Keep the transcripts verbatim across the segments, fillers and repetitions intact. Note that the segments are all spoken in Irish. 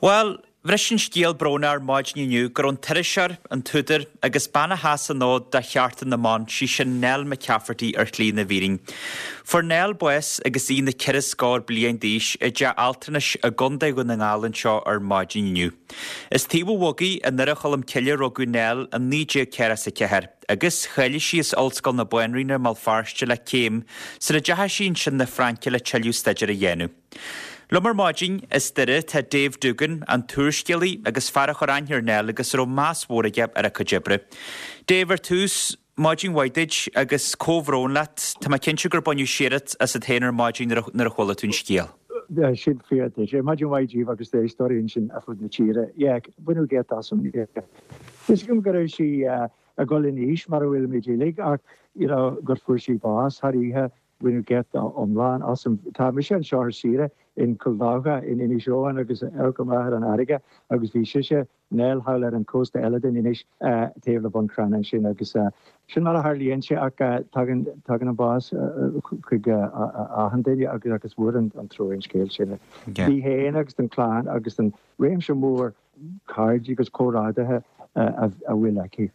Well, Bhrisin scéal brónar maid níniu gur an tiirisear an tuidir agus banna hása nód da cheartan na man sí sin nel me ceafartí ar tlí na víring. For nel bues agus í na ciris scór blian díis i de altanis a gunda go na ngálan seo ar maid níniu. Is tíbh wogaí a nura cholam ciile rogu nel an nídé ceara sa ceher. Agus chaile sí is olscoil na buinrína mal farste le céim sa na deha sin sin na Franci le teiliú staidir a dhéanú. Lumar máidín is duire tá Dave Dugan an túrscéalaí agus fearach ar anhir nel agus ro más mhóraige ar a cojibre. Dave ar tús máidín waidid agus cóhrón leat tá ma cinse gur baniu séiret as a téanaar máidín nar a chola tún scéal. Sin fiad sé máidín waidíh agus é históíonn sin a fud na tíre. Iag, buinú get asam. Is gom go raibh sí a golinn níos mar a bhfuil mé déalaigh ach gur fuair sí bás tharíthe buinú get omláin asam. Tá mis an seoir síre in Culdága in Inishoan agus Elcomar an Ariga agus bhí siise nel hauler an Costa Eladin inis téhle bon cranan sin agus sin mar a harlíonse ach tagan an bás chuig ahandaine agus agus bhór an troin scéil sinna. Bhí héin agus an chlán agus an réimse mór cardí agus córádathe a bhfuil aici.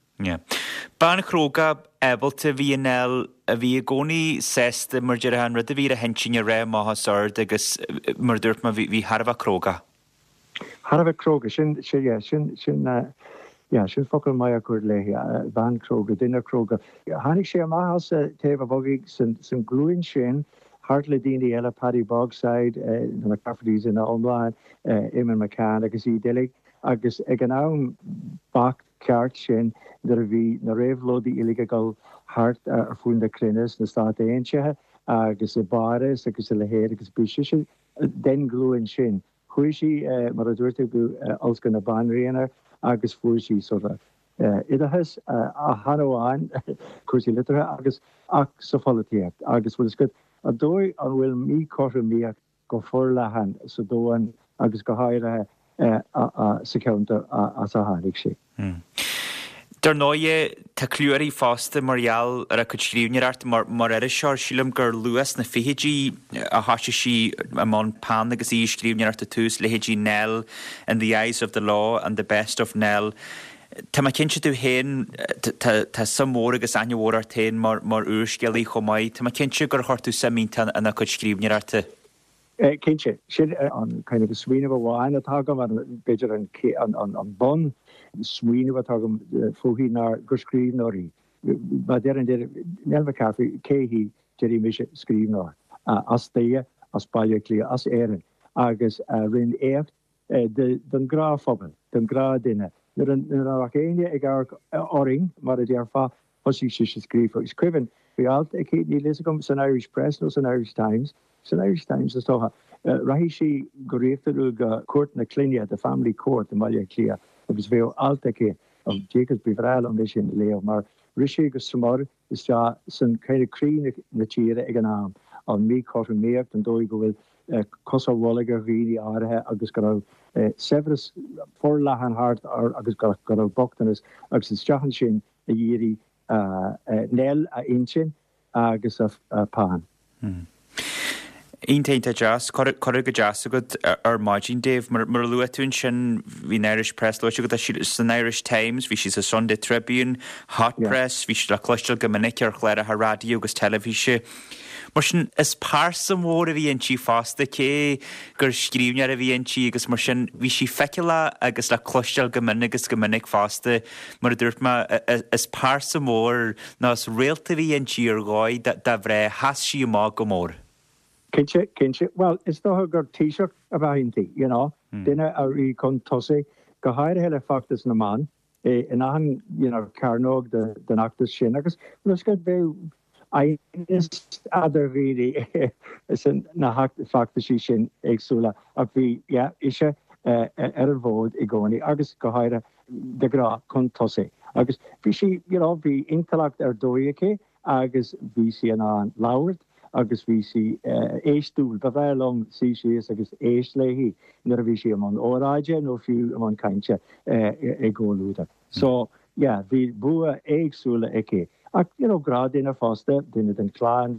Ban chróga ebalta bhí nel a bhí gcónaí sesta mar deir an rud a bhí a hensin a ré máthasard agus mar dúirt ma bhí Harbh chróga. Harbh chróga sin sin sin sin focail mai a chuir léthe ban chróga duine chróga. Tháinig sé maithas taobh bhogaigh san glúin sin hart le daoine eile Paddy Bogside na cafardaí in omláin Eamon McCann agus í déalaigh agus ag an am bach ceart sin dar bhí na réimhlódaí illegal hart ar fún de clinas na stát éontithe agus i baris agus i lehéir agus bíise den glúin sin. Chuir sí mar a dúirta go olscan na banríonar agus fuair sí sora idachas a hanóáin cuasí litre agus ach sa folaíocht agus bhfuil go a dói an bhfuil mí choir míach go fór lehan sa dóan agus go háirithe sa ceanta as a hánig sé. Dar nóie tá clúirí fásta marall ar a chud scríbneart mar mar ar seir sílam gur luas na fihéidí a háise sí amán pan agus í scríbneart a tús lehéidí nel and the eyes of the law and the best of nel. Tá ma cinse tú héin tá samór agus anhór ar tain mar mar úrsgealaí chomáid, Tá ma cinse gur chuirtú samínta ana chud scríbnearta. Cinse sin an kind of swinine bháin atá an beidir an bon swinine atá fóhíí nar gur scríb nóí. Ba de an nelfa cafi céhí deirí mis scríb ná as daie as bailile lí as éan agus rinn écht den gráfobal den grá duine. Nu an chéine ag ar oring mar a dé fa hosí si se scríb skriven fi alt ag cé ní lei gom san Irish Press no san Irish Times. San Irish Times is tóha. Rahí sí go réiftarú go cuat na cline the family court in Malia Clia agus bhéh altaice an Jacobs bhreil an sin leo mar risí agus samar is ja san chéine crí na tíre ag an am an mí choir méocht an dói go bhfuil cosahhalagar bhíí áirithe agus go severas for lehan hart agus go bochtanas agus is teachan sin a dhéirí nel a insin agus a pan. Ein tainte jazz, cor go jazz agad ar máidín Dave, mar luatún sin hí Irish Press loise go san Irish Times, hí si a Sunday Tribune, Hot yeah. Press, hí si le cloisteil go minic ar chléir a radio agus telefíse. Mar sin is pársa mór a bhí an tí fásta cé gur scríbnear a bhí an tí agus mar sin bhí si feiceala agus le cloisteil go minic agus go minic fásta mar a dúirt ma is pársa mór ná is réalta bhí an tí ar gáid da bhré has sí má go mór. Kinse, kinse. Well, it's not a t-shirt about him, you know. Mm. Dinner a re con tosse. Go hire hele factus na man. Eh, and ahan, you know, Carnog the the actus shin. Because let's get very. I is other really. It's an na factus shin exula. Api yeah, isha uh ervod igoni. Agus go hire the gra con tosse. Agus fishy, you know, be intellect er doyeke. Agus V C an an Loward. Agus bhí si éistúil ba bheith lom sí sios agus éist léhí nar a bhí si amán óráide nó fiú amán cainte ag ggóúta. So, yeah, bhí bua éagsúla aici. Ach, you know, grad duine fásta, duine den chláán, bhí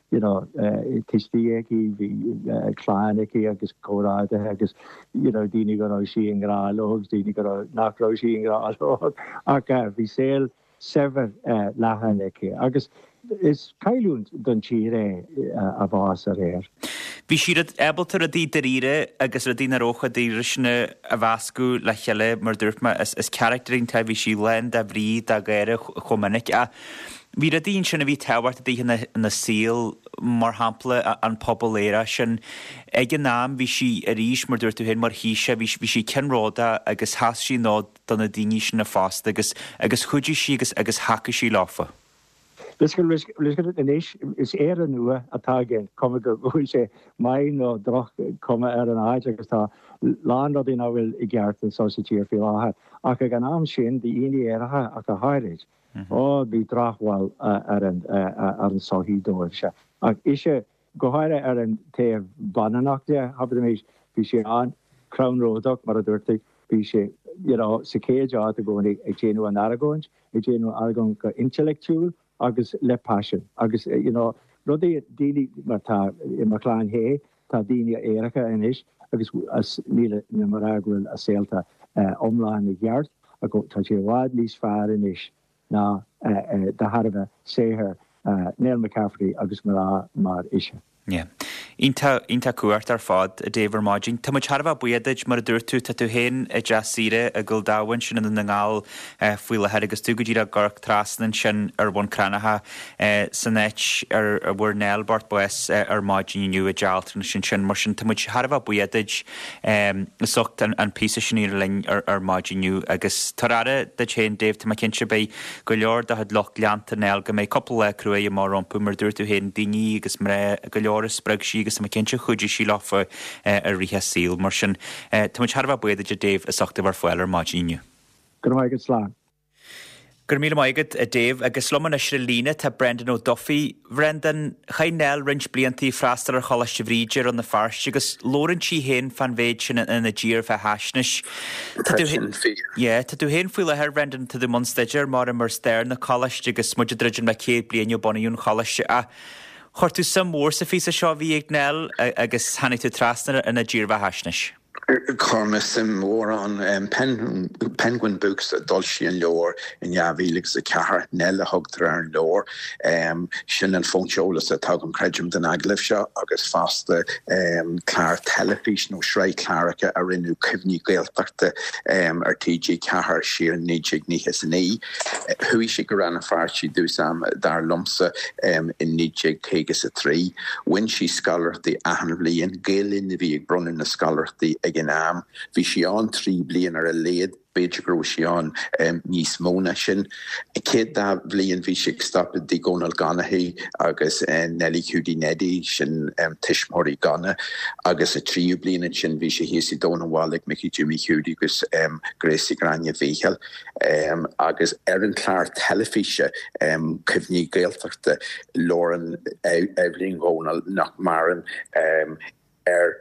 you know, tistieki, the claneki, agus corada, agus, you know, dini goro shi in gralogs, dini goro nakro shi in gralogs, aga, vi sel sever lahaneki, agus, is kailund don chire a vasar her. Bhí siad ebaltar a dí daríre agus a dtína rocha dírisna a bhascú le cheile mar dúirtma is characterín ta bhí sí len da bhrí da gaire chominic a bhí a dín sinna bhí tehhart a dí na síl mar hampla an poboléra sin ag an nám bhí sí a ríis mar dúirtú hen mar híise bhí sí cinróda agus has sí nód don na daoine sin na fásta agus agus chuidí sí agus agus haca sí láfa. Lisken lisken in is is er nua atagen kom go hoe se mai no droch komme er an aige agus tá land dat in nou wil ik jaar en societeer veel ha ak ik an am sin die in die er ha ak a haid o die drach wel er een er een sohi door se ak isje gohaire er een te bannenakte heb de mees wie se aan Crown Road ook maar durtig wie se you know se ke ja te go ik genu an Aragon ik genu Aragon intellectual agus le passion agus you know rudi dini mata in McLean he ta dini erika in is agus as nile numeragul a selta online yard ago ta je wad lis far in is na da harve say her Neil McCaffrey agus mara mar isha. Yeah. Inta inta cuairt ar fád a déobhar máidín. Tá muid tharbh buideid mar a dúirtú tá tú héin a deasíre a gil dáhain sin in na ngáil faoi le head agus tú go dtíad a gcurc trasnan sin ar bhain cranatha san éit ar bhfuair Neil Bart Bues ar máidín inniu a dealtran sin sin mar sin tá muid tharbh buideid sucht an písa sin ar linn ar máidín inniu agus tarara de chéin Dave tá cinse bé go leor de had loch leanta Neil go méid coppla le cruaí mar rompu mar dúirtú héin daoine agus mar go leor is sprag sí agus ma cinse chuidí sí láfa a ríthe síl mar sin tá muid tharbh buideid a Dave a soachta bhar foiil ar máidíniu. Gur maigad slán. Gur míle maigad a Dave agus sloman a sre lína tá Brendan O'Duffy Brendan chainel rins blianttí freistar ar cholaiste bhríidir an na farste agus lóran sí hen fan bhéid sin in na ddír fe hasnis. Tá tú hen fuil a her Brendan tá du Munsteidir mar mar stair na cholaiste agus muidir dreidir na céad blianú bonnaún cholaiste a chuirtú sam mór sa fís a seo bhí ag Neil agus hanig tú trasna in na ddír fe hasnis. Corma sim mór an um, pen, penguin books a dulci an leor in javílig a cehar Neil a hogtar ar an leor um, sin an fónseolas a tagum crejum den aglif seo agus fasta um, clar telefís nó shrei claracha a rinú cifní gaeltachta um, ar T G cehar sir nídig níhes ní hui si go ran a farsi dúsam dar lumsa um, in nídig tegus a trí win si scalarty ahan blian gaelin na bhí ag brunin na scalarty again am vi si an trí blian ar a lead beidir gro si an um, níos móna sin a céad da blian vi si stoppa di gonal ganahi agus uh, Nelly Cudi Neddy sin um, tiismórí gana agus a tríú blian sin vi si hési dóna wallig Mickey Jimmy Cudi gus um, Gracie Grania Vihel um, agus ar an clar telefíe um, cifní gaeltachta Lauren Evelyn Gonal nach maran um, er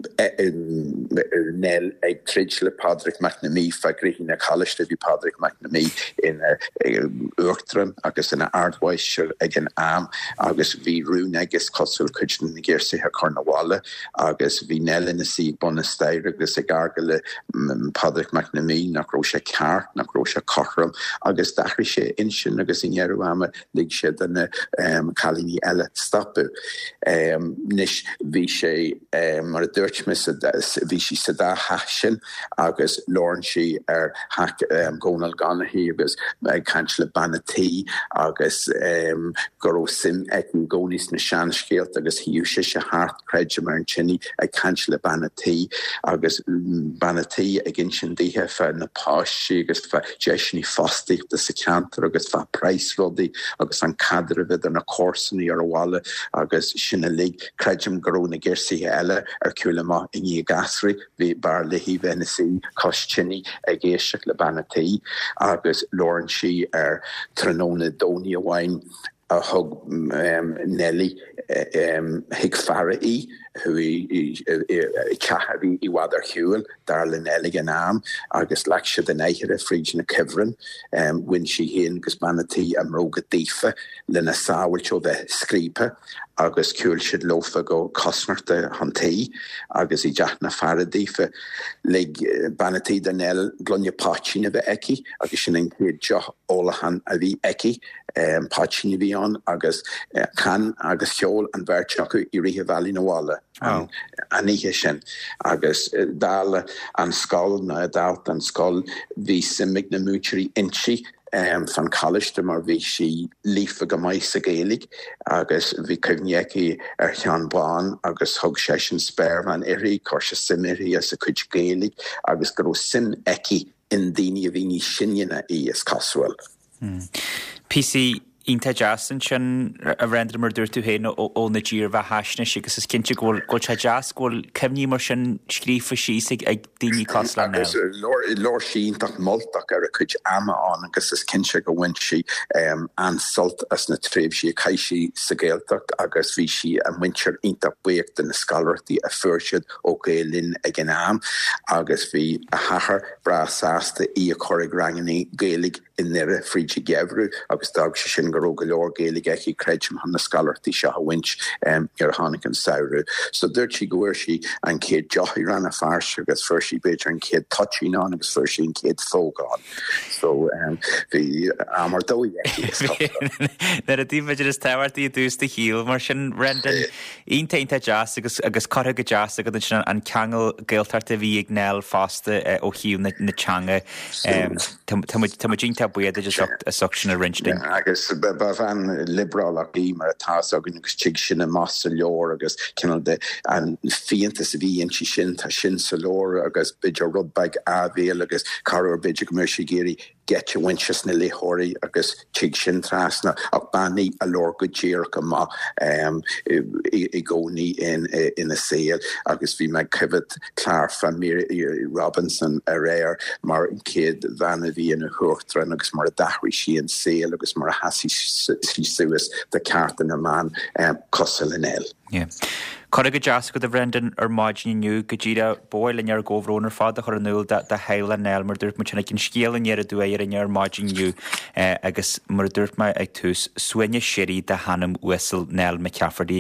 Nel ag trid le Padraig McNamee fa grihin na chaliste vi Padraig McNamee in Uchtram agus in Ardwaisir ag an am agus vi rún agus cosul kuchen na gersi ha Cornwalla agus vi Nel in na si bonesteir agus ag argale Padraig McNamee nach ro se kart nach ro se kochram agus dachri se insin agus in Jeruama lig se den um, Kalini elle stapu um, nis vi se um, mar a dúirtmis bhí si sa dá hasin agus lorn si ar um, gónal ganaí agus cant le banatí agus um, goró sim ag an gcónís na seanscéalt agus hiú se se hart creide mar an tsinní ag cant le banatí agus banatí ag in sin díthe fe na páisi agus fe deisní fostíach de sa cantar agus fe price rodí agus an cadre vid an na cósanní ar a bhile agus sinna lig creidem goró na gersaí eile ar ciúlama in í gasri vi bar le hi Venice costinni ag éisiach le banatí agus Lauren si ar tróna dóní a bhain a hug um, Nelly um, hiag fara í hui chahavi I wadar huel dar Linnell an am agus laksha den eicher a fridge na kivren um, when she hin gus manati am roga difa lina sawil cho the skripa agus kul should lofa go customer de hanti agus I jack na faradifa leg banati danel glonya pachina be eki agus shin jo olahan avi eki um, pachina vi on agus uh, can agus kjol and verchaku I riha valley na walla oh. anihe sin agus uh, dal an skull na dalt an skull vi simig na mutually inchi Um, van college de mar vi si lífa go mai sa Gaelig agus vi cefnieki ar Jan Baan agus hog session spare van iri corsa simiri as a kuj Gaelig agus gro sim eki in dini a vini sinjana I as Caswell. Hmm. P C Inta Jason sin a render mar dúirtú héin ó na dír bheit hasna sigus is cinnte ggóil go te jazz ggóil cemní mar sin scrífa síos ag daoine cosla nel. Agus lór síntach moltach ar a cuid ama an agus is cinse go bhaint si ansult as na tréimh si a caiisi sa géalteach agus bhí si a muintear ionta buíocht in na scalartaí a fuirsead ó Gaelin ag an am agus bhí a hathair bra sásta í a chorig ranganí Gaelig in nire frídí gevru agus dag se sin go go leor Gaelig echi creidjum han na scalartaí se a winch um, ar hánig an saoru. So dúirt si goir si an céad jochi ran a farse agus fuir si beidir an céad touchin an agus fuir si an céad fógán. So bhí amar dói echi. Nar a dtí beidir is táhairtaí dús de híl mar sin rendan iontainta jazz agus agus cortha go jazz agus sin an ceangal gaeltarta bhí ag nel fásta ó híl na teanga Tamajinta buiad just a suction a rinsting. Agus ba van liberal ach í mar atá agan agus tig sin a mas a leor agus cinnal de an fianta sa bhí an si sin tá sin sa leor agus beidir rudbag a bhéal agus carúir beidir go mar géirí get you winches na lehori agus tig sin trasna ach bani a lor go ddíir go ma um, I, I goni in in a sale agus bhí me civet clar fan mir Robinson a réir mar kid van a bhí in a huchtran agus mar a dahri si an sale agus mar a hasi si suas de cart in a man um, cosel in el. Yeah. Corrig go jazz go de brendan ar maidní nniu go ddíra bóil in ar góhrónar fad a chur an núil de heile nel mar dúirt mu sinna cin scéalan ar a dúéir in ar maidní nniu agus mar dúirt mai ag tús suine sirí de hanam uasal nel me ceafardí